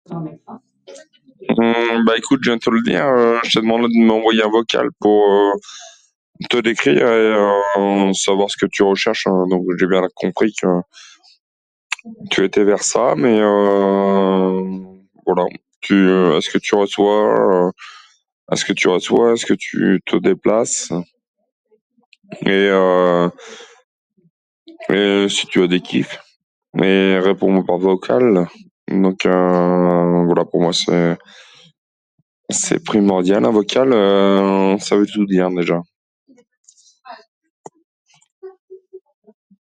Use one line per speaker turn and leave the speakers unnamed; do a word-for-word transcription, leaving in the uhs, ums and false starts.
Mmh, bah écoute, je viens de te le dire, euh, je t'ai demandé de m'envoyer un vocal pour euh, te décrire et euh, savoir ce que tu recherches. Hein. Donc j'ai bien compris que tu étais vers ça, mais euh, voilà. Tu, euh, est-ce que tu reçois, euh, est-ce que tu reçois, est-ce que tu te déplaces et, euh, et si tu as des kiffs et réponds-moi par vocal. Donc euh, voilà, pour moi c'est c'est primordial. Un vocal, euh, ça veut tout dire déjà.